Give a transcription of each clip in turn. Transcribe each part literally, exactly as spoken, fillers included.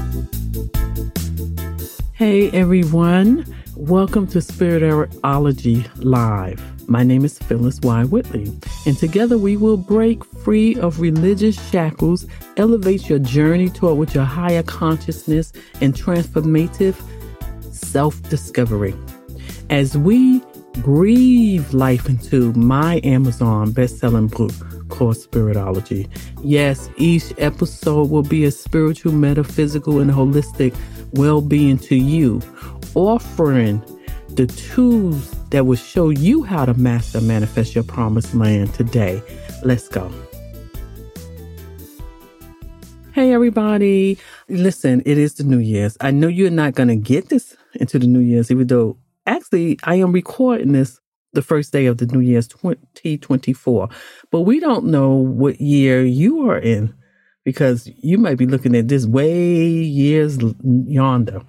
Hey everyone, welcome to Spiritology Live. My name is Phyllis Y. Whitley, and together we will break free of religious shackles, elevate your journey toward your higher consciousness and transformative self-discovery. As we breathe life into my Amazon best-selling book called Spiritology. Yes, each episode will be a spiritual, metaphysical, and holistic well-being to you, offering the tools that will show you how to master and manifest your promised land today. Let's go. Hey, everybody. Listen, it is the New Year's. I know you're not going to get this into the New Year's, even though actually I am recording this the first day of the New Year's twenty twenty-four. But we don't know what year you are in, because you might be looking at this way years yonder.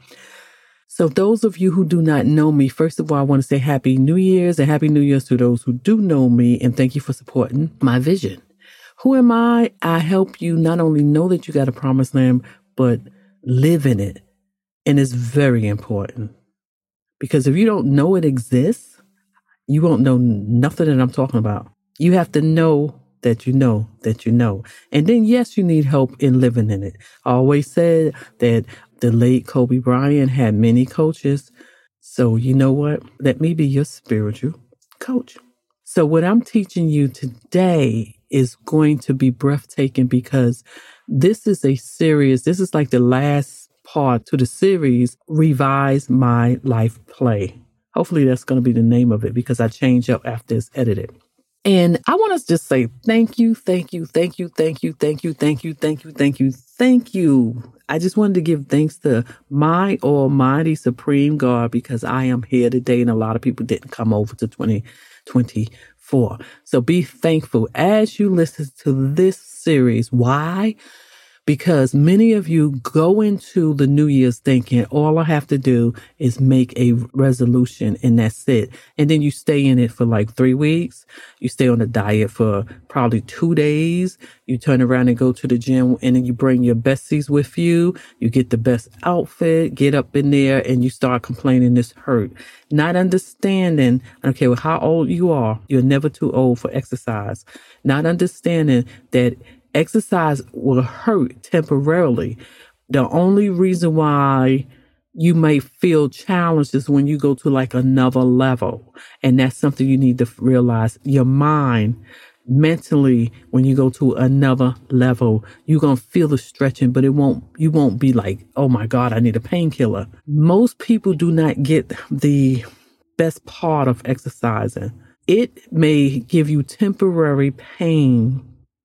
So those of you who do not know me, first of all, I want to say Happy New Year's and Happy New Year's to those who do know me, and thank you for supporting my vision. Who am I? I help you not only know that you got a promised land, but live in it. And it's very important, because if you don't know it exists, you won't know nothing that I'm talking about. You have to know that you know that you know. And then, yes, you need help in living in it. I always said that the late Kobe Bryant had many coaches. So you know what? Let me be your spiritual coach. So what I'm teaching you today is going to be breathtaking, because this is a series. This is like the last part to the series, Revise My Life Play. Hopefully that's going to be the name of it, because I changed up after it's edited. And I want to just say thank you, thank you, thank you, thank you, thank you, thank you, thank you, thank you, thank you. I just wanted to give thanks to my almighty supreme God, because I am here today and a lot of people didn't come over to twenty twenty-four. So be thankful as you listen to this series. Why? Because many of you go into the New Year's thinking, all I have to do is make a resolution and that's it. And then you stay in it for like three weeks. You stay on the diet for probably two days. You turn around and go to the gym, and then you bring your besties with you. You get the best outfit, get up in there, and you start complaining this hurt. Not understanding, I don't care how old you are, you're never too old for exercise. Not understanding that exercise will hurt temporarily. The only reason why you may feel challenged is when you go to like another level. And that's something you need to realize. Your mind, mentally, when you go to another level, you're going to feel the stretching, but it won't, you won't be like, oh my God, I need a painkiller. Most people do not get the best part of exercising. It may give you temporary pain,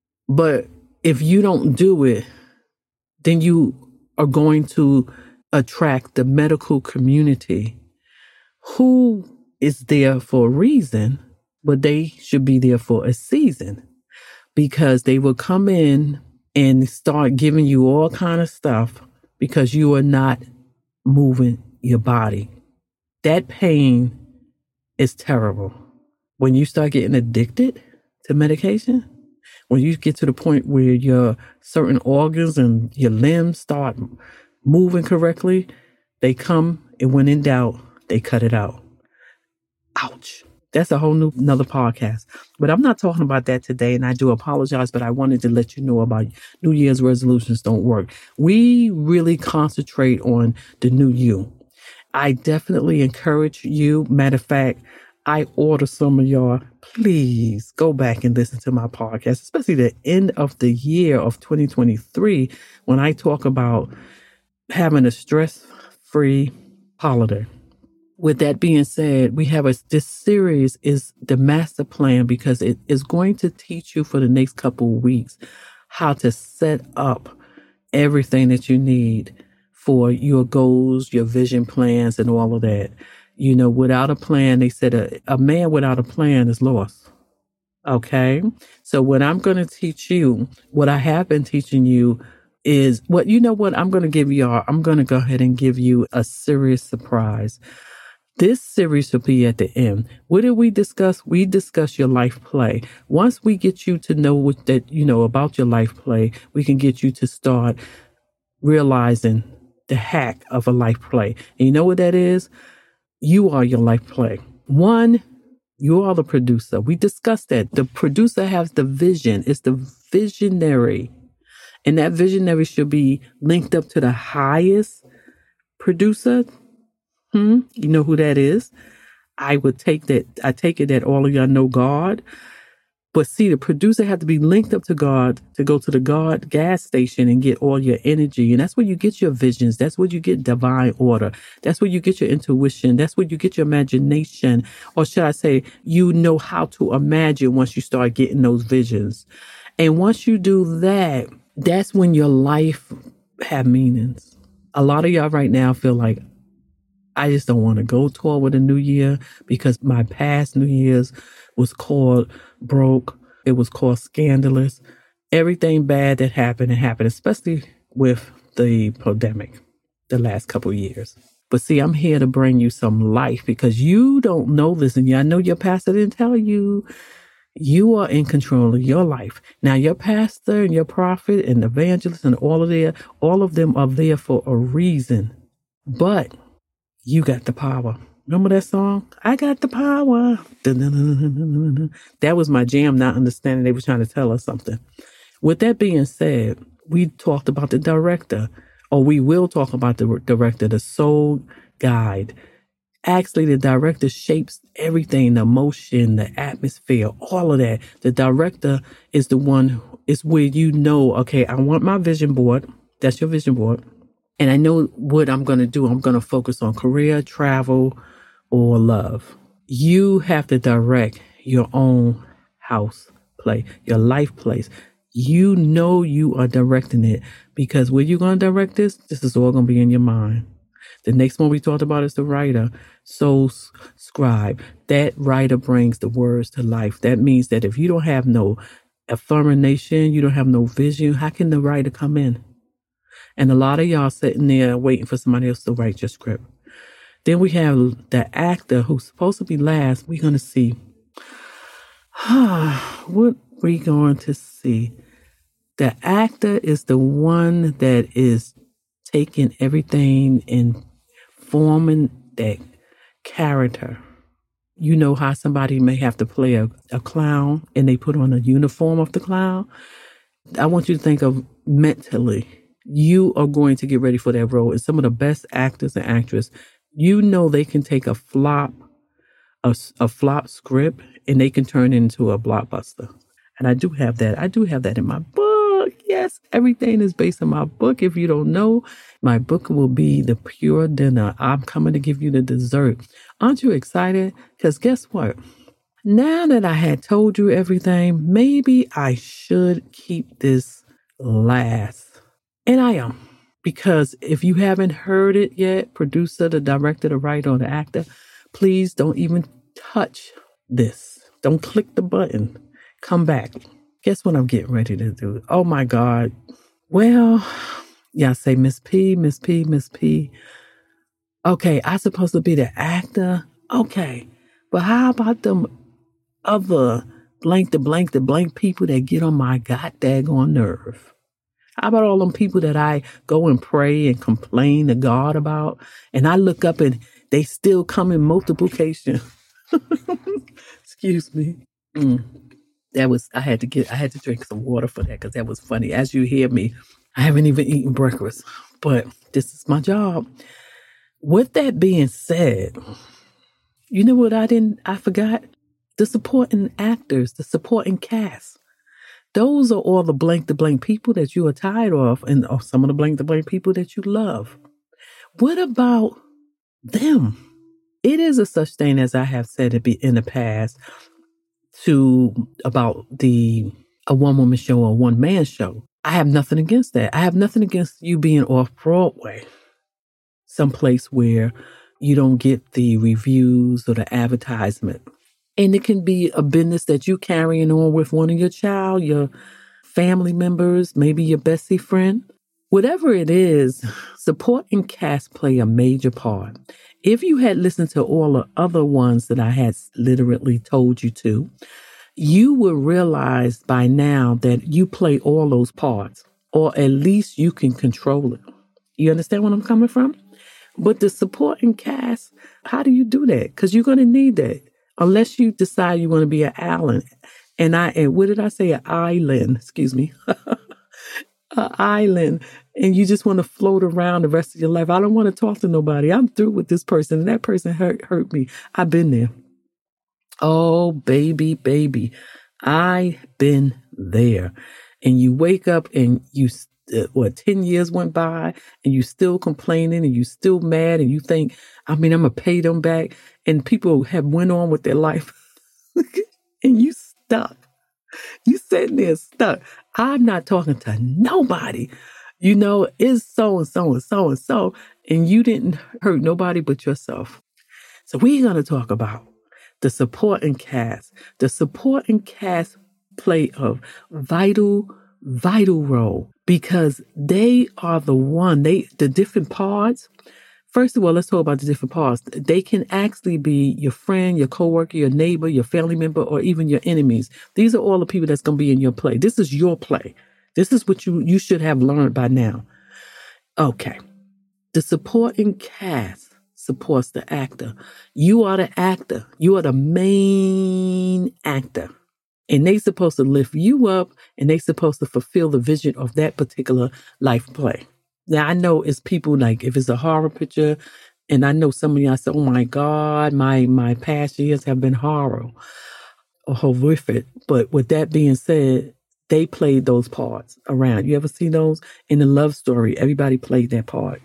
but if you don't do it, then you are going to attract the medical community who is there for a reason, but they should be there for a season, because they will come in and start giving you all kind of stuff because you are not moving your body. That pain is terrible. When you start getting addicted to medication, when you get to the point where your certain organs and your limbs start moving correctly, they come, and when in doubt, they cut it out. Ouch. That's a whole new another podcast. But I'm not talking about that today, and I do apologize, but I wanted to let you know about New Year's resolutions don't work. We really concentrate on the new you. I definitely encourage you. Matter of fact, I order some of y'all, please go back and listen to my podcast, especially the end of the year of twenty twenty-three, when I talk about having a stress-free holiday. With that being said, we have a, this series is the master plan, because it is going to teach you for the next couple of weeks how to set up everything that you need for your goals, your vision plans, and all of that. You know, without a plan, they said a, a man without a plan is lost. Okay. So what I'm going to teach you, what I have been teaching you is what, you know what, I'm going to give you, I'm going to go ahead and give you a serious surprise. This series will be at the end. What did we discuss? We discussed your life play. Once we get you to know what that, you know, about your life play, we can get you to start realizing the hack of a life play. And you know what that is? You are your life play. One, you are the producer. We discussed that. The producer has the vision. It's the visionary. And that visionary should be linked up to the highest producer. Hmm? You know who that is? I would take that. I take it that all of y'all know God. But see, the producer had to be linked up to God to go to the God gas station and get all your energy. And that's where you get your visions. That's where you get divine order. That's where you get your intuition. That's where you get your imagination. Or should I say, you know how to imagine once you start getting those visions. And once you do that, that's when your life have meanings. A lot of y'all right now feel like, I just don't want to go toward a new year because my past New Year's was called broke. It was called scandalous. Everything bad that happened, it happened, especially with the pandemic the last couple of years. But see, I'm here to bring you some life because you don't know this. And I know your pastor didn't tell you. You are in control of your life. Now, your pastor and your prophet and evangelist and all of their, all of them are there for a reason. But you got the power. Remember that song? I got the power. That was my jam, not understanding they were trying to tell us something. With that being said, we talked about the director, or we will talk about the director, the soul guide. Actually, the director shapes everything, the emotion, the atmosphere, all of that. The director is the one, is where you know, okay, I want my vision board. That's your vision board. And I know what I'm going to do. I'm going to focus on career, travel, or love. You have to direct your own house play, your life place. You know you are directing it because where you're going to direct this, this is all going to be in your mind. The next one we talked about is the writer, soul scribe. That writer brings the words to life. That means that if you don't have no affirmation, you don't have no vision, how can the writer come in? And a lot of y'all sitting there waiting for somebody else to write your script. Then we have the actor who's supposed to be last. We're going to see. What we going to see? The actor is the one that is taking everything and forming that character. You know how somebody may have to play a, a clown and they put on a uniform of the clown? I want you to think of mentally. You are going to get ready for that role. And some of the best actors and actresses, you know they can take a flop, a, a flop script, and they can turn it into a blockbuster. And I do have that. I do have that in my book. Yes, everything is based on my book. If you don't know, my book will be The Pure Dinner. I'm coming to give you the dessert. Aren't you excited? Because guess what? Now that I had told you everything, maybe I should keep this last. And I am. Because if you haven't heard it yet, producer, the director, the writer, or the actor, please don't even touch this. Don't click the button. Come back. Guess what I'm getting ready to do? Oh my God. Well, y'all say Miss P, Miss P, Miss P. Okay, I'm supposed to be the actor. Okay. But how about them other blank the blank the blank people that get on my god daggone nerve? How about all them people that I go and pray and complain to God about? And I look up and they still come in multiplication. Excuse me. Mm. That was, I had to get, I had to drink some water for that because that was funny. As you hear me, I haven't even eaten breakfast, but this is my job. With that being said, you know what I didn't, I forgot? The supporting actors, the supporting cast. Those are all the blank the blank people that you are tired of and or some of the blank the blank people that you love. What about them? It is a such thing as I have said it be in the past to about the a one woman show or one man show. I have nothing against that. I have nothing against you being off Broadway, someplace where you don't get the reviews or the advertisement. And it can be a business that you carrying on with one of your child, your family members, maybe your bestie friend. Whatever it is, support and cast play a major part. If you had listened to all the other ones that I had literally told you to, you would realize by now that you play all those parts, or at least you can control it. You understand where I'm coming from? But the supporting cast, how do you do that? Because you're going to need that unless you decide you want to be an island. And I, and what did I say? An island, excuse me. An island. And you just want to float around the rest of your life. I don't want to talk to nobody. I'm through with this person. And that person hurt, hurt me. I've been there. Oh, baby, baby. I've been there. And you wake up and you, uh, what, ten years went by and you still complaining and you still mad and you think, I mean, I'm going to pay them back. And people have went on with their life and you stuck. You sitting there stuck. I'm not talking to nobody. You know, it's so and so and so and so. And you didn't hurt nobody but yourself. So we're going to talk about the supporting cast. The supporting cast play a vital, vital role because they are the one, they, the different parts. First of all, let's talk about the different parts. They can actually be your friend, your coworker, your neighbor, your family member, or even your enemies. These are all the people that's going to be in your play. This is your play. This is what you, you should have learned by now. Okay. The supporting cast supports the actor. You are the actor. You are the main actor. And they supposed to lift you up and they supposed to fulfill the vision of that particular life play. Now, I know it's people like, if it's a horror picture, and I know some of y'all say, oh my God, my, my past years have been horror or horrific. But with that being said, they played those parts around. You ever see those? In the love story, everybody played that part.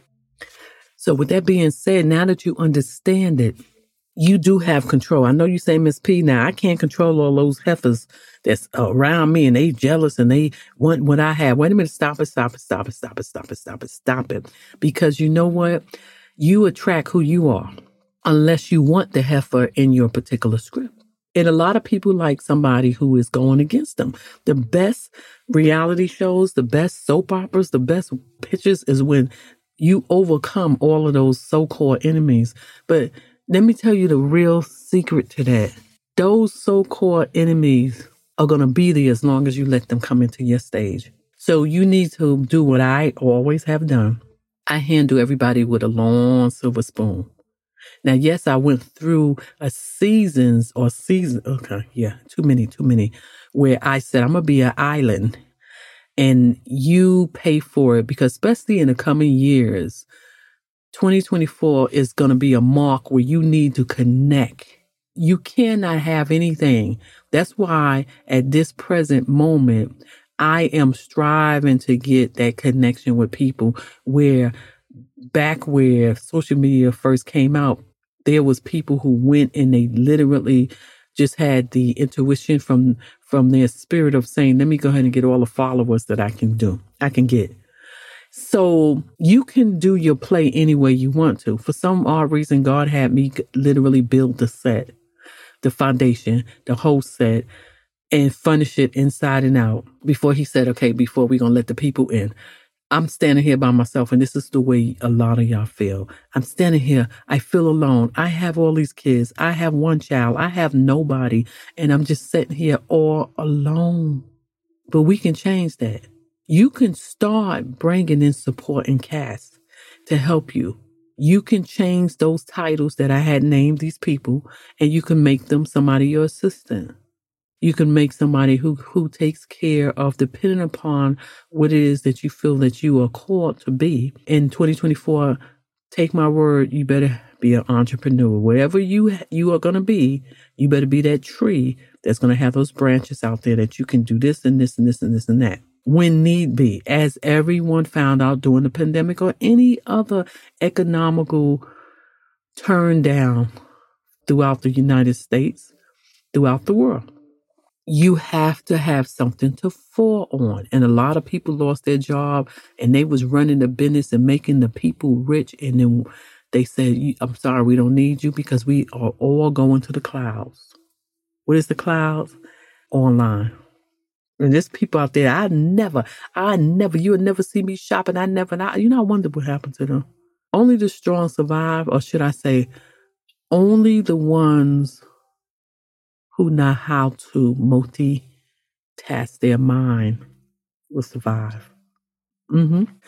So with that being said, now that you understand it, you do have control. I know you say, Miss P, now I can't control all those heifers that's around me and they jealous and they want what I have. Wait a minute, stop it, stop it, stop it, stop it, stop it, stop it, stop it. Because you know what? You attract who you are unless you want the heifer in your particular script. And a lot of people like somebody who is going against them. The best reality shows, the best soap operas, the best pictures is when you overcome all of those so-called enemies. But let me tell you the real secret to that. Those so-called enemies are going to be there as long as you let them come into your stage. So you need to do what I always have done. I handle everybody with a long silver spoon. Now, yes, I went through a seasons or season. Okay, yeah, too many, too many, where I said, I'm going to be an island and you pay for it because especially in the coming years, twenty twenty-four is going to be a mark where you need to connect. You cannot have anything. That's why at this present moment, I am striving to get that connection with people where back where social media first came out, there was people who went and they literally just had the intuition from, from their spirit of saying, let me go ahead and get all the followers that I can do, I can get. So you can do your play any way you want to. For some odd reason, God had me literally build the set, the foundation, the whole set, and furnish it inside and out before he said, okay, before we're going to let the people in. I'm standing here by myself, and this is the way a lot of y'all feel. I'm standing here. I feel alone. I have all these kids. I have one child. I have nobody, and I'm just sitting here all alone. But we can change that. You can start bringing in support and cast to help you. You can change those titles that I had named these people, and you can make them somebody your assistant. You can make somebody who, who takes care of, depending upon what it is that you feel that you are called to be. In twenty twenty-four, take my word, you better be an entrepreneur. Wherever you you are going to be, you better be that tree that's going to have those branches out there that you can do this and this and this and this and that. When need be, as everyone found out during the pandemic or any other economical turn down throughout the United States, throughout the world. You have to have something to fall on. And a lot of people lost their job and they was running the business and making the people rich. And then they said, I'm sorry, we don't need you because we are all going to the clouds. What is the clouds? Online. And there's people out there, I never, I never, you would never see me shopping. I never, and I, you know, I wonder what happened to them. Only the strong survive, or should I say, only the ones who know how to multitask their mind will survive. Mm-hmm.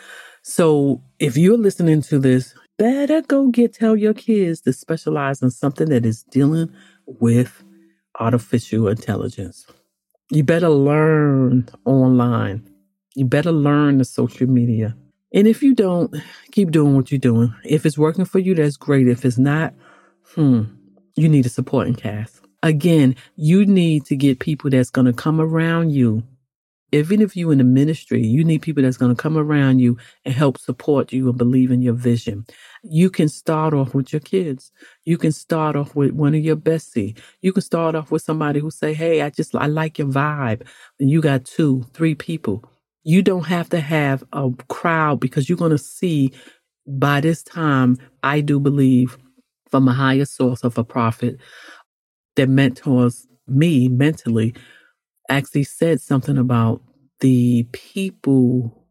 So if you're listening to this, better go get tell your kids to specialize in something that is dealing with artificial intelligence. You better learn online. You better learn the social media. And if you don't, keep doing what you're doing. If it's working for you, that's great. If it's not, hmm, you need a supporting cast. Again, you need to get people that's going to come around you. Even if you're in the ministry, you need people that's going to come around you and help support you and believe in your vision. You can start off with your kids. You can start off with one of your bestie. You can start off with somebody who say, hey, I just, I like your vibe. And you got two, three people. You don't have to have a crowd, because you're going to see by this time, I do believe from a higher source of a prophet that mentors me mentally, actually said something about the people,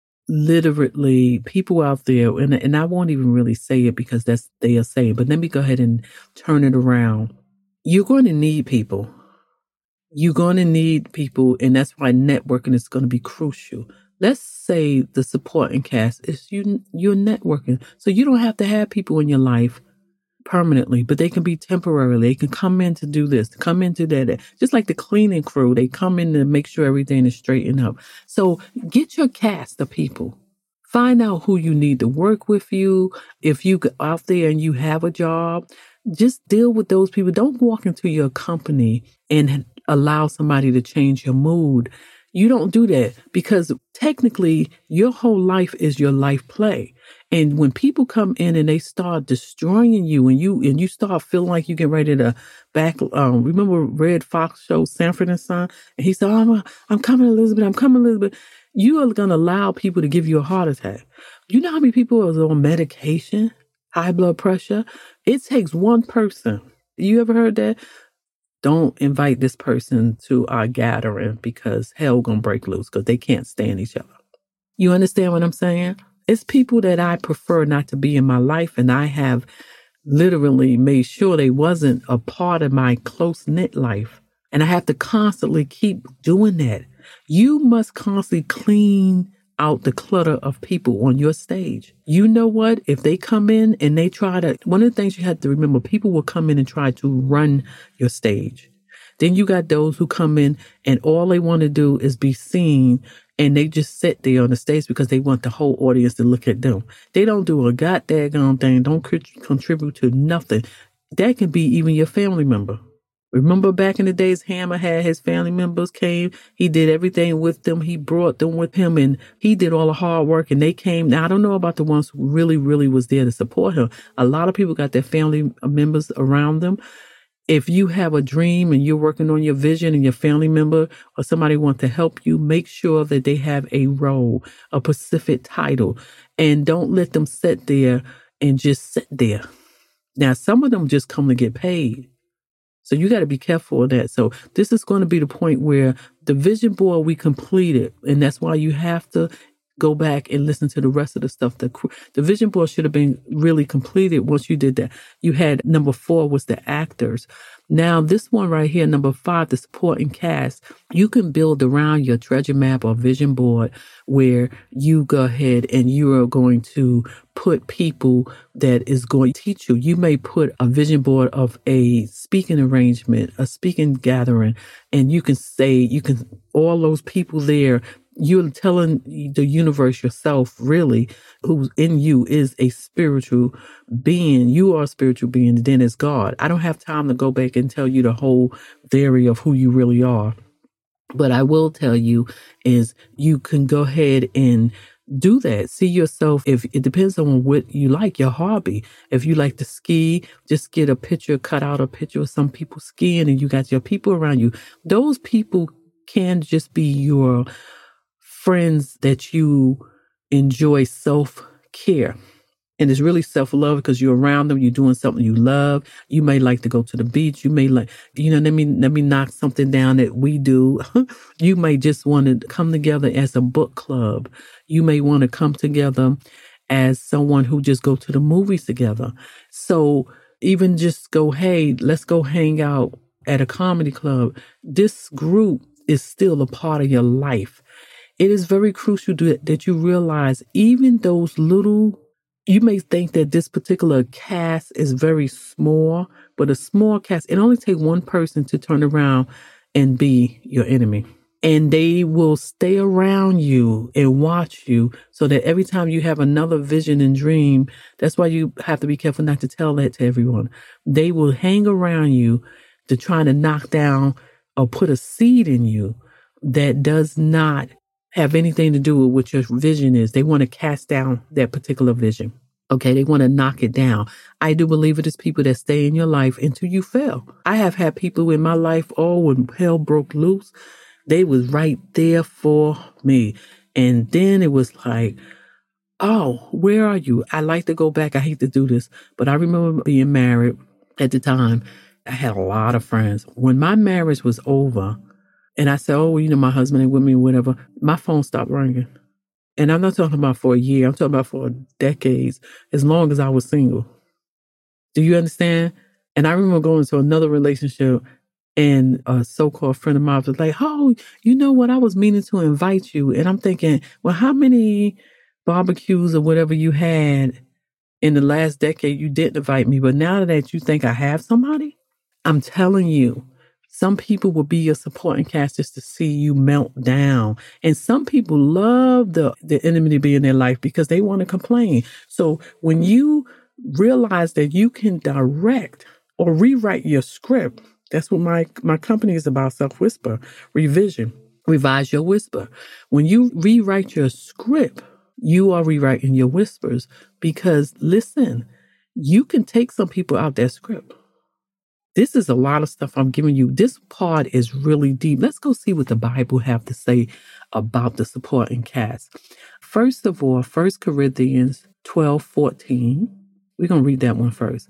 literally people out there, and, and I won't even really say it because that's they are saying, but let me go ahead and turn it around. You're going to need people. You're going to need people, and that's why networking is going to be crucial. Let's say the supporting cast is you, you're networking. So you don't have to have people in your life permanently, but they can be temporarily. They can come in to do this, come in to that. Just like the cleaning crew, they come in to make sure everything is straightened up. So get your cast of people. Find out who you need to work with you. If you go out there and you have a job, just deal with those people. Don't walk into your company and allow somebody to change your mood. You don't do that, because technically your whole life is your life play. And when people come in and they start destroying you, and you and you start feeling like you get ready to back, um, remember Red Fox show Sanford and Son? And he said, oh, I'm, I'm coming, Elizabeth, I'm coming, Elizabeth. You are going to allow people to give you a heart attack. You know how many people are on medication, high blood pressure? It takes one person. You ever heard that? Don't invite this person to our gathering because hell gonna break loose, because they can't stand each other. You understand what I'm saying? It's people that I prefer not to be in my life, and I have literally made sure they wasn't a part of my close-knit life. And I have to constantly keep doing that. You must constantly clean out the clutter of people on your stage. You know what? If they come in and they try to, one of the things you have to remember, people will come in and try to run your stage. Then you got those who come in and all they want to do is be seen, and they just sit there on the stage because they want the whole audience to look at them. They don't do a goddamn thing, don't contribute to nothing. That can be even your family member. Remember back in the days, Hammer had his family members came. He did everything with them. He brought them with him, and he did all the hard work, and they came. Now, I don't know about the ones who really, really was there to support him. A lot of people got their family members around them. If you have a dream and you're working on your vision, and your family member or somebody wants to help you, make sure that they have a role, a specific title, and don't let them sit there and just sit there. Now, some of them just come to get paid. So you got to be careful of that. So this is going to be the point where the vision board we completed, and that's why you have to go back and listen to the rest of the stuff. The, the vision board should have been really completed once you did that. You had number four was the actors. Now this one right here, number five, the supporting cast, you can build around your treasure map or vision board where you go ahead and you are going to put people that is going to teach you. You may put a vision board of a speaking arrangement, a speaking gathering, and you can say, you can, all those people there, you're telling the universe yourself, really, who's in you is a spiritual being. You are a spiritual being, and then it's God. I don't have time to go back and tell you the whole theory of who you really are. But I will tell you is you can go ahead and do that. See yourself. If it depends on what you like, your hobby. If you like to ski, just get a picture, cut out a picture of some people skiing, and you got your people around you. Those people can just be your friends that you enjoy self-care. And it's really self-love because you're around them, you're doing something you love. You may like to go to the beach. You may like, you know, let me, let me knock something down that we do. You may just want to come together as a book club. You may want to come together as someone who just go to the movies together. So even just go, hey, let's go hang out at a comedy club. This group is still a part of your life. It is very crucial to, that you realize even those little, you may think that this particular cast is very small, but a small cast, it only takes one person to turn around and be your enemy. And they will stay around you and watch you so that every time you have another vision and dream, that's why you have to be careful not to tell that to everyone. They will hang around you to try to knock down or put a seed in you that does not have anything to do with what your vision is. They want to cast down that particular vision. Okay, they want to knock it down. I do believe it is people that stay in your life until you fail. I have had people in my life, oh, when hell broke loose, they was right there for me. And then it was like, oh, where are you? I like to go back. I hate to do this, but I remember being married at the time. I had a lot of friends. When my marriage was over and I said, oh, you know, my husband ain't with me or whatever, my phone stopped ringing. And I'm not talking about for a year. I'm talking about for decades, as long as I was single. Do you understand? And I remember going to another relationship and a so-called friend of mine was like, oh, you know what? I was meaning to invite you. And I'm thinking, well, how many barbecues or whatever you had in the last decade, you didn't invite me. But now that you think I have somebody, I'm telling you, some people will be your supporting cast just to see you melt down. And some people love the, the enemy to be in their life because they want to complain. So when you realize that you can direct or rewrite your script, that's what my, my company is about, Self-Whisper, revision, revise your whisper. When you rewrite your script, you are rewriting your whispers because, listen, you can take some people out that script. This is a lot of stuff I'm giving you. This part is really deep. Let's go see what the Bible have to say about the supporting cast. First of all, First Corinthians twelve fourteen. We're going to read that one first.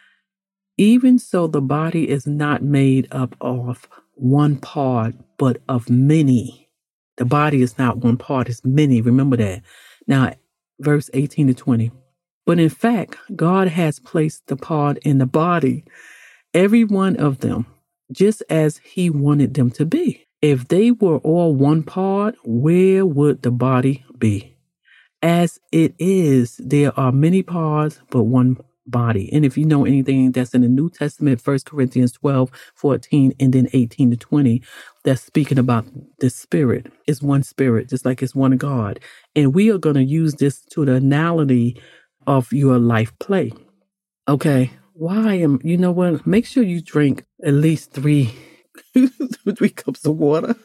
Even so, the body is not made up of one part, but of many. The body is not one part, it's many. Remember that. Now, verse eighteen to twenty. But in fact, God has placed the part in the body, every one of them, just as he wanted them to be. If they were all one part, where would the body be? As it is, there are many parts, but one body. And if you know anything that's in the New Testament, First Corinthians twelve, fourteen, and then eighteen to twenty, that's speaking about the spirit. It's one spirit, just like it's one God. And we are going to use this to the analogy of your life play. Okay. Why am, you know what? Make sure you drink at least three, three cups of water.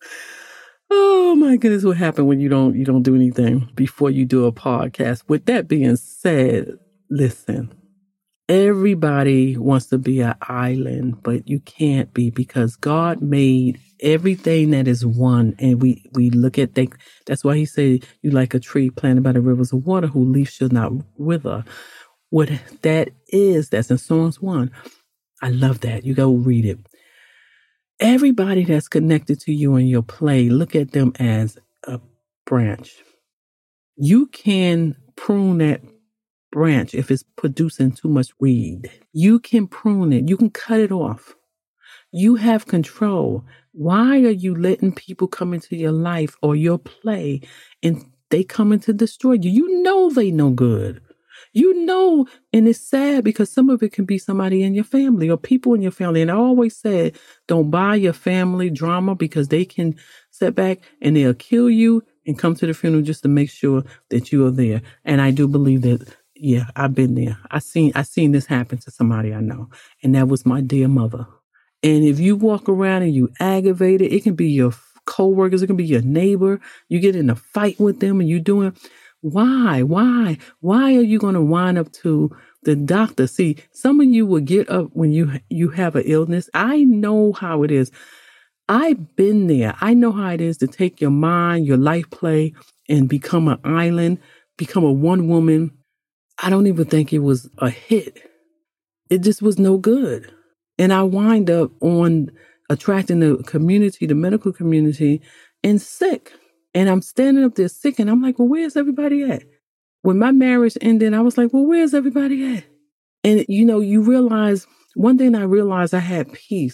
Oh my goodness, what happened when you don't, you don't do anything before you do a podcast? With that being said, listen, everybody wants to be an island, but you can't be because God made everything that is one. And we, we look at that. That's why he said, you like a tree planted by the rivers of water whose leaf shall not wither. What that is, that's in Psalms one. I love that. You go read it. Everybody that's connected to you in your play, look at them as a branch. You can prune that branch if it's producing too much weed. You can prune it. You can cut it off. You have control. Why are you letting people come into your life or your play and they come in to destroy you? You know they no good. You know, and it's sad because some of it can be somebody in your family or people in your family. And I always said, don't buy your family drama because they can sit back and they'll kill you and come to the funeral just to make sure that you are there. And I do believe that, yeah, I've been there. I seen, I seen this happen to somebody I know. And that was my dear mother. And if you walk around and you aggravated, it can be your coworkers, it can be your neighbor. You get in a fight with them and you doing... Why? Why? Why are you going to wind up to the doctor? See, some of you will get up when you you have an illness. I know how it is. I've been there. I know how it is to take your mind, your life play, and become an island, become a one woman. I don't even think it was a hit. It just was no good. And I wind up on attracting the community, the medical community, and sick. And I'm standing up there sick and I'm like, well, where's everybody at? When my marriage ended, I was like, well, where's everybody at? And, you know, you realize, one thing I realized I had peace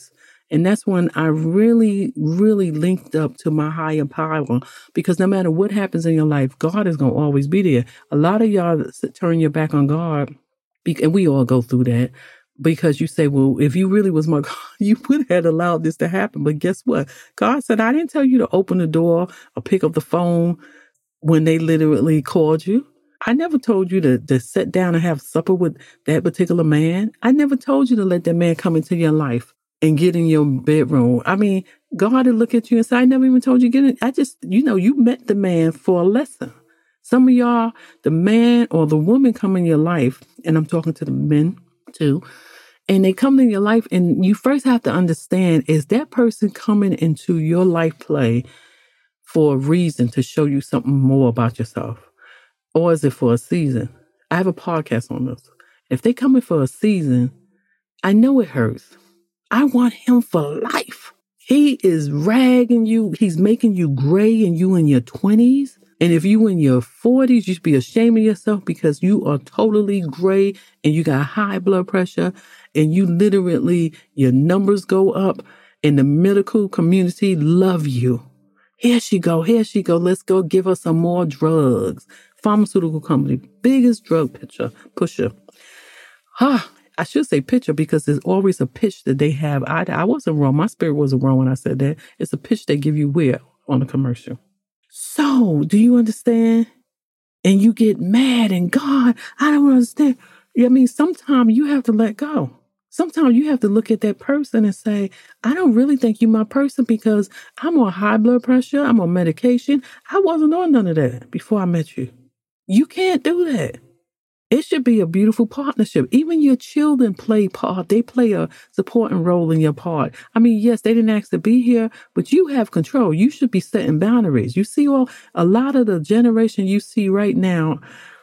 And that's when I really, really linked up to my higher power, because no matter what happens in your life, God is going to always be there. A lot of y'all turn your back on God, and we all go through that, because you say, well, if you really was my God, you would have allowed this to happen. But guess what? God said, I didn't tell you to open the door or pick up the phone when they literally called you. I never told you to, to sit down and have supper with that particular man. I never told you to let that man come into your life and get in your bedroom. I mean, God would look at you and say, I never even told you to get in. I just, you know, you met the man for a lesson. Some of y'all, the man or the woman come in your life, and I'm talking to the men too, and they come in your life, and you first have to understand, is that person coming into your life play for a reason to show you something more about yourself? Or is it for a season? I have a podcast on this. If they come in for a season, I know it hurts. I want him for life. He is ragging you. He's making you gray, and you in your twenties. And if you in your forties, you should be ashamed of yourself, because you are totally gray and you got high blood pressure, and you literally, your numbers go up, and the medical community love you. Here she go. Here she go. Let's go give her some more drugs. Pharmaceutical company, biggest drug pitcher, pusher. Huh. I should say pitcher, because there's always a pitch that they have. I, I wasn't wrong. My spirit wasn't wrong when I said that. It's a pitch they give you where on the commercial. So, do you understand? And you get mad and God, I don't understand. I mean, sometimes you have to let go. Sometimes you have to look at that person and say, I don't really think you're my person, because I'm on high blood pressure. I'm on medication. I wasn't on none of that before I met you. You can't do that. It should be a beautiful partnership. Even your children play part. They play a supporting role in your part. I mean, yes, they didn't ask to be here, but you have control. You should be setting boundaries. You see, all a lot of the generation you see right now,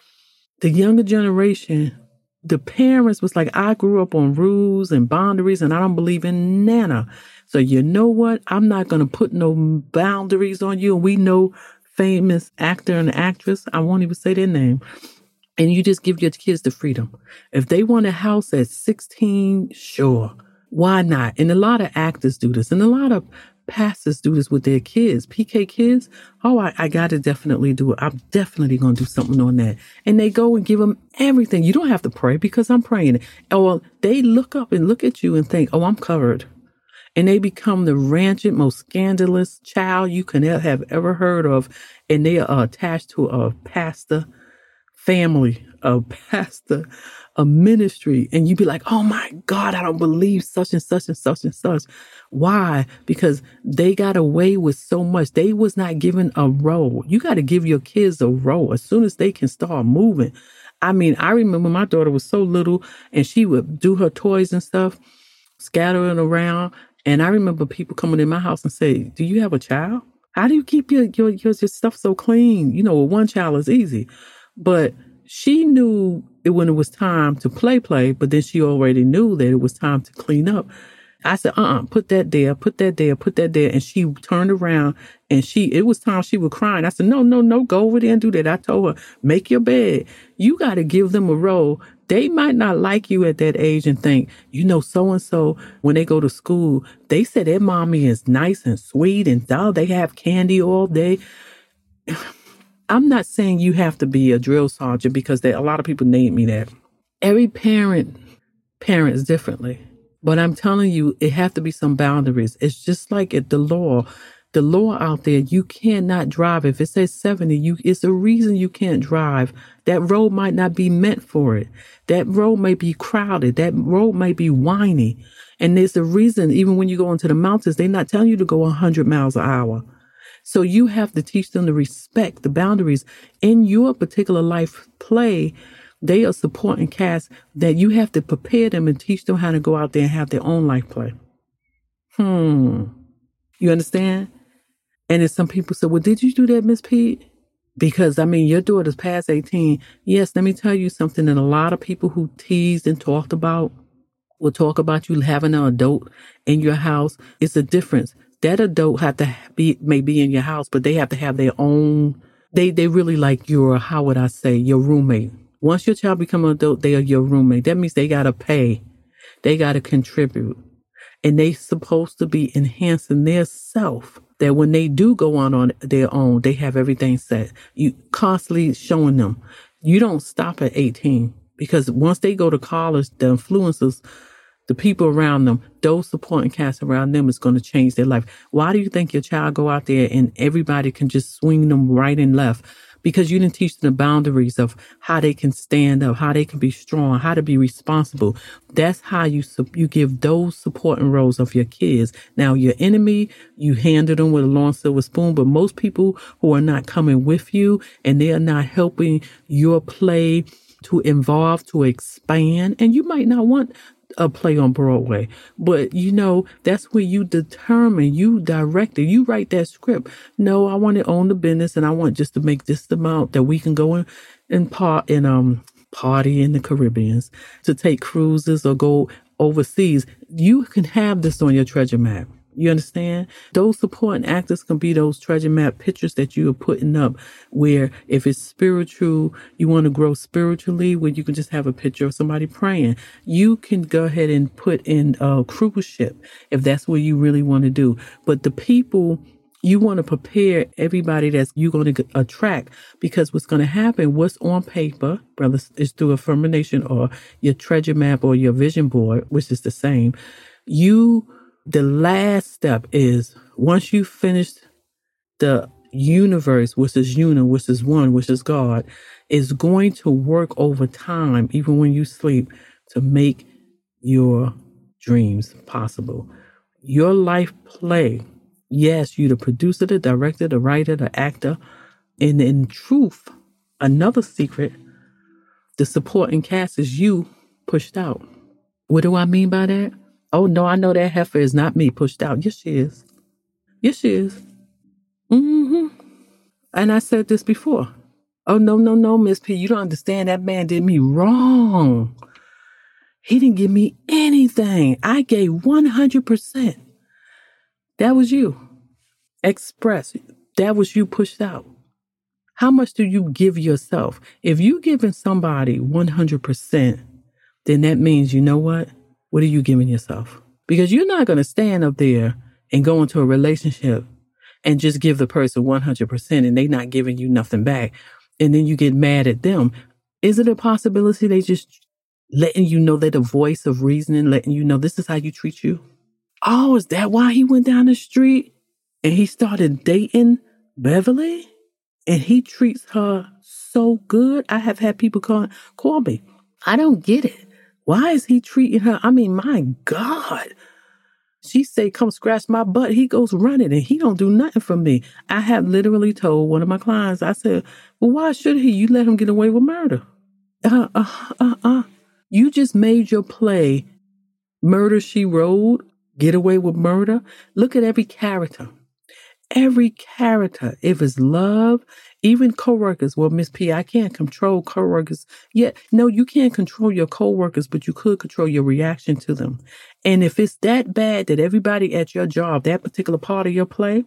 the younger generation, the parents was like, I grew up on rules and boundaries, and I don't believe in nana. So you know what? I'm not going to put no boundaries on you. And we know famous actor and actress, I won't even say their name. And you just give your kids the freedom. If they want a house at sixteen, sure. Why not? And a lot of actors do this. And a lot of pastors do this with their kids. P K kids, oh, I, I got to definitely do it. I'm definitely going to do something on that. And they go and give them everything. You don't have to pray, because I'm praying. Or they look up and look at you and think, oh, I'm covered. And they become the rancid, most scandalous child you can have ever heard of. And they are attached to a pastor family, a pastor, a ministry, and you be like, oh my God, I don't believe such and such and such and such. Why? Because they got away with so much. They was not given a role. You got to give your kids a role as soon as they can start moving. I mean, I remember my daughter was so little, and she would do her toys and stuff, scattering around. And I remember people coming in my house and say, do you have a child? How do you keep your, your, your, your stuff so clean? You know, with one child is easy. But she knew it when it was time to play, play, but then she already knew that it was time to clean up. I said, uh-uh, put that there, put that there, put that there. And she turned around, and she, it was time she was crying. I said, no, no, no, go over there and do that. I told her, make your bed. You got to give them a role. They might not like you at that age and think, you know, so-and-so, when they go to school, they said their mommy is nice and sweet, and oh, they have candy all day. I'm not saying you have to be a drill sergeant, because they, a lot of people name me that. Every parent parents differently. But I'm telling you, it have to be some boundaries. It's just like at the law. The law out there, you cannot drive. If it says seventy, you it's a reason you can't drive. That road might not be meant for it. That road may be crowded. That road may be whiny. And there's a reason, even when you go into the mountains, they're not telling you to go one hundred miles an hour. So you have to teach them to respect the boundaries in your particular life play. They are supporting cast that you have to prepare them and teach them how to go out there and have their own life play. Hmm. You understand? And then some people say, well, did you do that, Miss Pete? Because, I mean, your daughter's past eighteen. Yes, let me tell you something that a lot of people who teased and talked about will talk about you having an adult in your house. It's a difference. That adult have to be, may be in your house, but they have to have their own, they, they really like your, how would I say, your roommate. Once your child become an adult, they are your roommate. That means they got to pay. They got to contribute. And they supposed to be enhancing their self, that when they do go on on their own, they have everything set. You constantly showing them. You don't stop at eighteen, because once they go to college, the influences, the people around them, those supporting cast around them is going to change their life. Why do you think your child go out there and everybody can just swing them right and left? Because you didn't teach them the boundaries of how they can stand up, how they can be strong, how to be responsible. That's how you you give those supporting roles of your kids. Now, your enemy, you handle them with a long silver spoon, but most people who are not coming with you and they are not helping your play to evolve, to expand, and you might not want a play on Broadway, but you know, that's where you determine, you direct it, you write that script. No, I want to own the business and I want just to make this amount that we can go in and part in um party in the Caribbeans, to take cruises or go overseas. You can have this on your treasure map. You understand? Those supporting actors can be those treasure map pictures that you are putting up, where if it's spiritual, you want to grow spiritually, where you can just have a picture of somebody praying. You can go ahead and put in a cruise ship if that's what you really want to do. But the people, you want to prepare everybody that's you're going to attract, because what's going to happen, what's on paper, brother, is through affirmation or your treasure map or your vision board, which is the same. You The last step is, once you finish the universe, which is una, which is one, which is God, is going to work over time, even when you sleep, to make your dreams possible. Your life play, yes, you the producer, the director, the writer, the actor, and in truth, another secret, the supporting cast is you pushed out. What do I mean by that? Oh, no, I know that heifer is not me pushed out. Yes, she is. Yes, she is. Mm-hmm. And I said this before. Oh, no, no, no, Miss P. You don't understand. That man did me wrong. He didn't give me anything. I gave one hundred percent. That was you. Express. That was you pushed out. How much do you give yourself? If you're giving somebody one hundred percent, then that means, you know what? What are you giving yourself? Because you're not going to stand up there and go into a relationship and just give the person one hundred percent and they not giving you nothing back. And then you get mad at them. Is it a possibility they just letting you know, they're the voice of reasoning, letting you know this is how you treat you? Oh, is that why he went down the street and he started dating Beverly and he treats her so good? I have had people call, call me. I don't get it. Why is he treating her? I mean, my God. She say, come scratch my butt. He goes running and he don't do nothing for me. I have literally told one of my clients, I said, well, why should he? You let him get away with murder. Uh, uh, uh, uh. You just made your play Murder, She Wrote, Get Away with Murder. Look at every character. Every character, if it's love, even coworkers. Well, Miss P, I can't control coworkers. Yeah, no, you can't control your coworkers, but you could control your reaction to them. And if it's that bad that everybody at your job, that particular part of your play,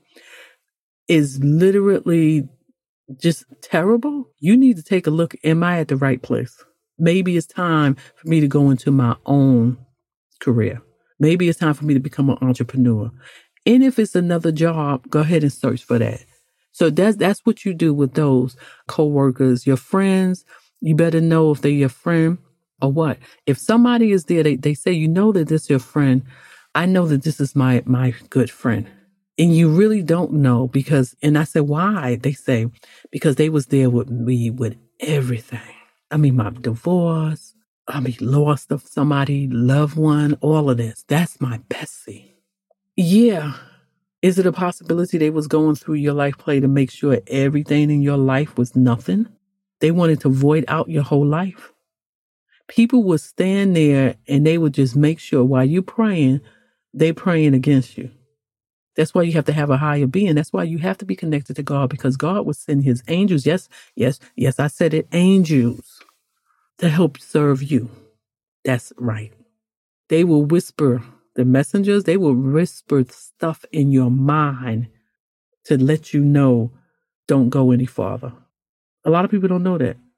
is literally just terrible, you need to take a look. Am I at the right place? Maybe it's time for me to go into my own career. Maybe it's time for me to become an entrepreneur. And if it's another job, go ahead and search for that. So that's that's what you do with those coworkers, your friends. You better know if they're your friend or what. If somebody is there, they, they say, you know that this is your friend. I know that this is my my good friend. And you really don't know because, and I said, why? They say, because they was there with me with everything. I mean, my divorce, I mean, lost of somebody, loved one, all of this. That's my bestie. Yeah. Is it a possibility they was going through your life play to make sure everything in your life was nothing? They wanted to void out your whole life. People would stand there and they would just make sure while you praying, they praying against you. That's why you have to have a higher being. That's why you have to be connected to God, because God will send his angels. Yes, yes, yes, I said it. Angels to help serve you. That's right. They will whisper. The messengers, they will whisper stuff in your mind to let you know, don't go any farther. A lot of people don't know that.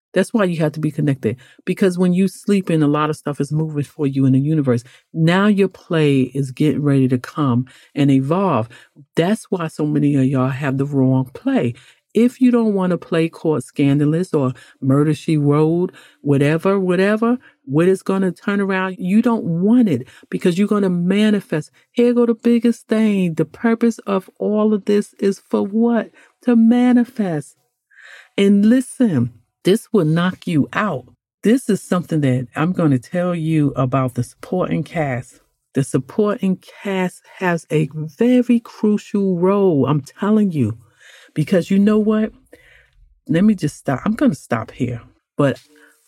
That's why you have to be connected. Because when you sleep in, a lot of stuff is moving for you in the universe. Now your play is getting ready to come and evolve. That's why so many of y'all have the wrong play. If you don't want to play Court Scandalous or Murder, She Wrote, whatever, whatever, what is going to turn around, you don't want it because you're going to manifest. Here go the biggest thing. The purpose of all of this is for what? To manifest. And listen, this will knock you out. This is something that I'm going to tell you about the supporting cast. The supporting cast has a very crucial role. I'm telling you. Because you know what? Let me just stop. I'm going to stop here. But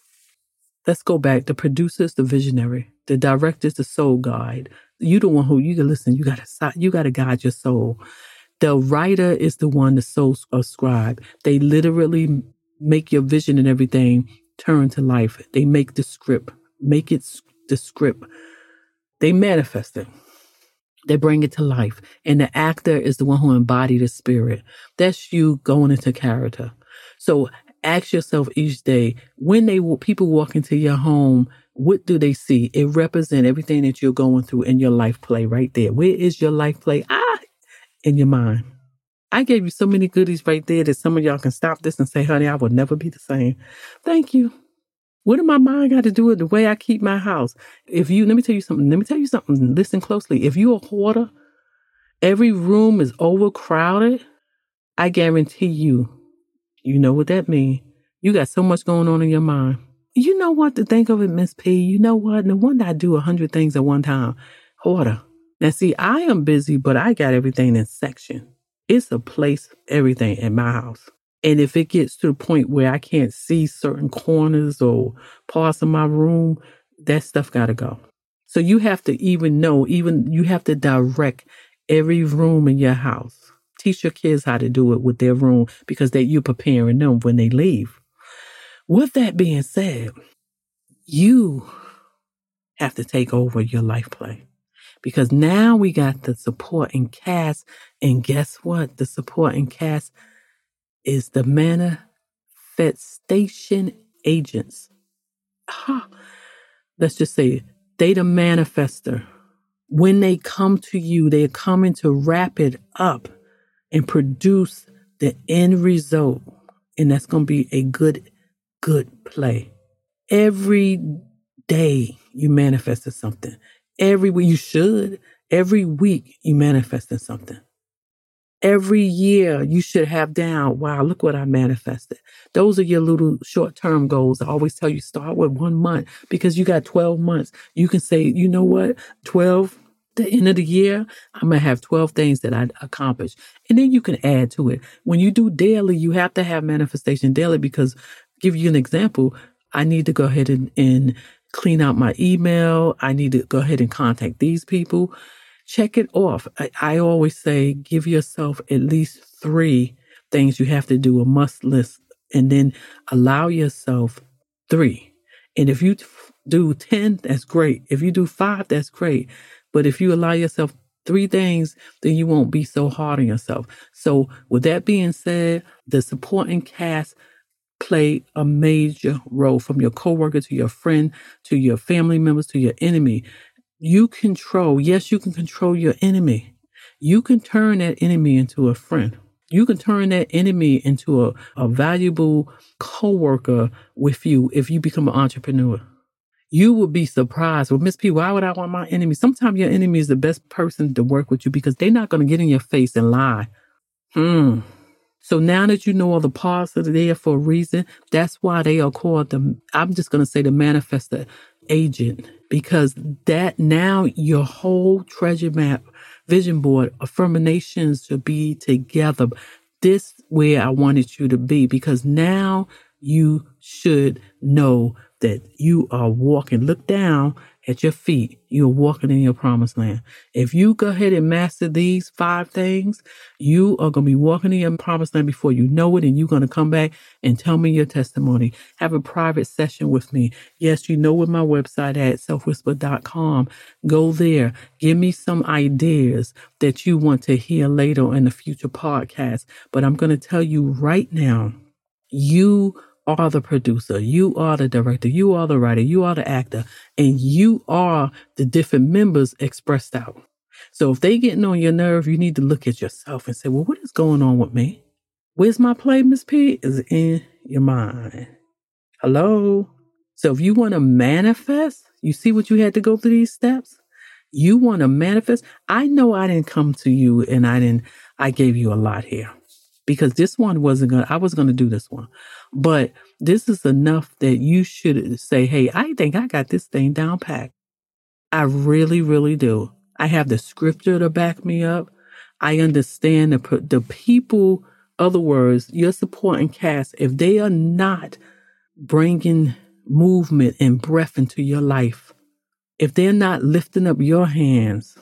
let's go back. The producer's the visionary. The director's the soul guide. You the one who, you can listen, you got to you got to guide your soul. The writer is the one, the soul scribe. They literally make your vision and everything turn to life. They make the script. Make it the script. They manifest it. They bring it to life. And the actor is the one who embodies the spirit. That's you going into character. So ask yourself each day, when they people walk into your home, what do they see? It represents everything that you're going through in your life play right there. Where is your life play? Ah, in your mind. I gave you so many goodies right there that some of y'all can stop this and say, honey, I will never be the same. Thank you. What did my mind got to do with the way I keep my house? If you, let me tell you something. Let me tell you something. Listen closely. If you're a hoarder, every room is overcrowded. I guarantee you, you know what that means. You got so much going on in your mind. You know what to think of it, Miss P. You know what? No wonder I do a hundred things at one time. Hoarder. Now, see, I am busy, but I got everything in section. It's a place, everything in my house. And if it gets to the point where I can't see certain corners or parts of my room, that stuff got to go. So you have to even know, even you have to direct every room in your house. Teach your kids how to do it with their room because they, you're preparing them when they leave. With that being said, you have to take over your life play. Because now we got the supporting cast. And guess what? The supporting cast is the manifestation agents. Huh. Let's just say they the manifester. When they come to you, they're coming to wrap it up and produce the end result. And that's going to be a good, good play. Every day you manifested something. Every week you should. Every week you manifested something. Every year you should have down, wow, look what I manifested. Those are your little short-term goals. I always tell you start with one month because you got twelve months. You can say, you know what, twelve, the end of the year, I'm going to have twelve things that I accomplished. And then you can add to it. When you do daily, you have to have manifestation daily because, give you an example, I need to go ahead and, and clean out my email. I need to go ahead and contact these people. Check it off. I, I always say, give yourself at least three things you have to do, a must list, and then allow yourself three. And if you do ten, that's great. If you do five, that's great. But if you allow yourself three things, then you won't be so hard on yourself. So with that being said, the supporting cast play a major role from your coworker to your friend, to your family members, to your enemy. You control, yes, you can control your enemy. You can turn that enemy into a friend. You can turn that enemy into a, a valuable coworker with you if you become an entrepreneur. You will be surprised. Well, Miss P, why would I want my enemy? Sometimes your enemy is the best person to work with you because they're not going to get in your face and lie. Hmm. So now that you know all the parts that are there for a reason, that's why they are called the, I'm just going to say the manifestor agent, because that now your whole treasure map, vision board, affirmations should be together. This where I wanted you to be, because now you should know that you are walking. Look down at your feet. You're walking in your promised land. If you go ahead and master these five things, you are going to be walking in your promised land before you know it. And you're going to come back and tell me your testimony. Have a private session with me. Yes, you know where my website at, self whisper dot com. Go there. Give me some ideas that you want to hear later in the future podcast. But I'm going to tell you right now, you are the producer. You are the director. You are the writer. You are the actor. And you are the different members expressed out. So if they getting on your nerve, you need to look at yourself and say, well, what is going on with me? Where's my play, Miss P? Is it in your mind? Hello? So if you want to manifest, you see what you had to go through these steps? You want to manifest? I know I didn't come to you and I didn't, I gave you a lot here because this one wasn't going to, I was going to do this one. But this is enough that you should say, hey, I think I got this thing down packed. I really, really do. I have the scripture to back me up. I understand the, the people, other words, your supporting cast, if they are not bringing movement and breath into your life, if they're not lifting up your hands,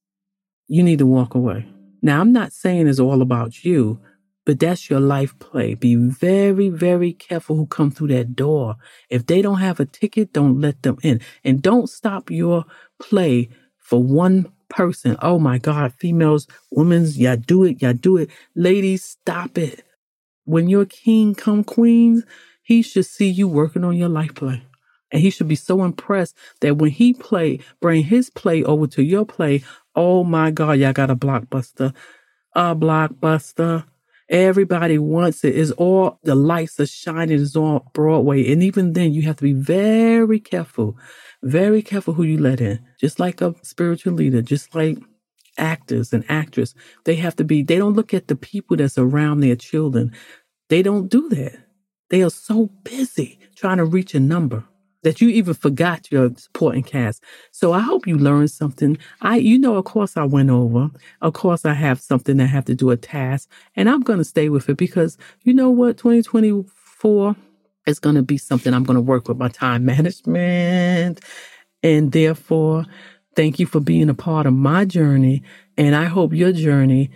you need to walk away. Now, I'm not saying it's all about you, but that's your life play. Be very, very careful who come through that door. If they don't have a ticket, don't let them in. And don't stop your play for one person. Oh my God, females, women's, y'all do it, y'all do it. Ladies, stop it. When your king come queens, he should see you working on your life play. And he should be so impressed that when he play, bring his play over to your play. Oh my God, y'all got a blockbuster. A blockbuster. Everybody wants it. It's all, the lights are shining. It's on Broadway. And even then, you have to be very careful. Very careful who you let in. Just like a spiritual leader, just like actors and actresses. They have to be, they don't look at the people that's around their children. They don't do that. They are so busy trying to reach a number that you even forgot your supporting cast. So I hope you learned something. I, you know, of course I went over. Of course I have something that I have to do a task, and I'm going to stay with it because you know what? twenty twenty-four is going to be something I'm going to work with my time management. And therefore, thank you for being a part of my journey. And I hope your journey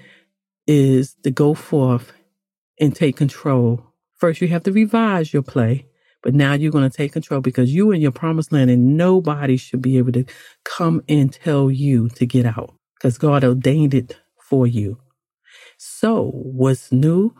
is to go forth and take control. First, you have to revise your play. But now you're going to take control because you in your promised land and nobody should be able to come and tell you to get out because God ordained it for you. So what's new?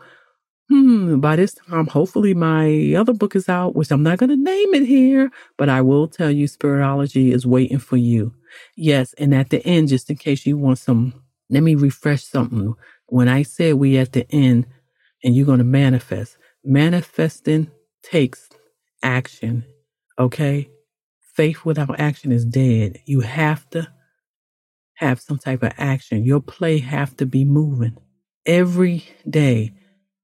Hmm, by this time, hopefully my other book is out, which I'm not going to name it here, but I will tell you Spiritology is waiting for you. Yes. And at the end, just in case you want some, let me refresh something. When I said we at the end and you're going to manifest, manifesting takes action, okay? Faith without action is dead. You have to have some type of action. Your play have to be moving every day.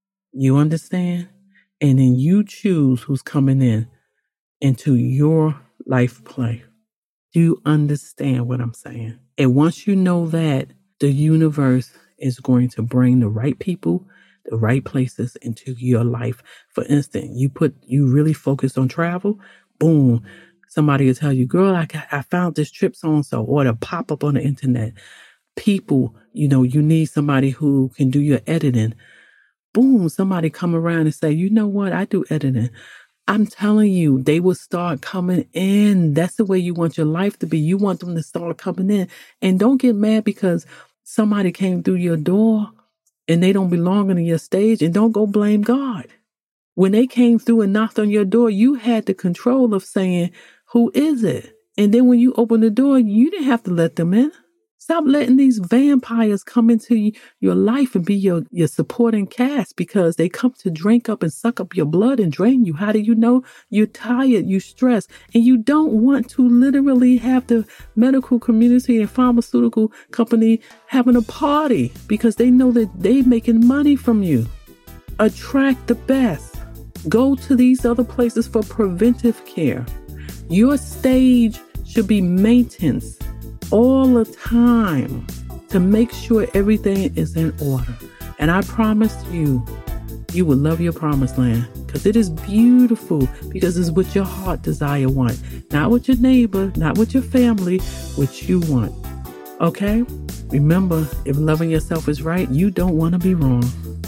You understand? And then you choose who's coming in into your life play. Do you understand what I'm saying? And once you know that, the universe is going to bring the right people, the right places into your life. For instance, you put, you really focus on travel, boom, somebody will tell you, girl, I got, I found this trip so-and-so, or it'll pop up on the internet. People, you know, you need somebody who can do your editing. Boom, somebody come around and say, you know what, I do editing. I'm telling you, they will start coming in. That's the way you want your life to be. You want them to start coming in. And don't get mad because somebody came through your door and they don't belong on your stage, and don't go blame God. When they came through and knocked on your door, you had the control of saying, who is it? And then when you open the door, you didn't have to let them in. Stop letting these vampires come into your life and be your, your supporting cast because they come to drink up and suck up your blood and drain you. How do you know? You're tired, you're stressed, and you don't want to literally have the medical community and pharmaceutical company having a party because they know that they're making money from you. Attract the best. Go to these other places for preventive care. Your stage should be maintenance all the time to make sure everything is in order. And I promise you, you will love your promised land because it is beautiful because it's what your heart desire want. Not what your neighbor, not what your family, what you want. Okay? Remember, if loving yourself is right, you don't want to be wrong.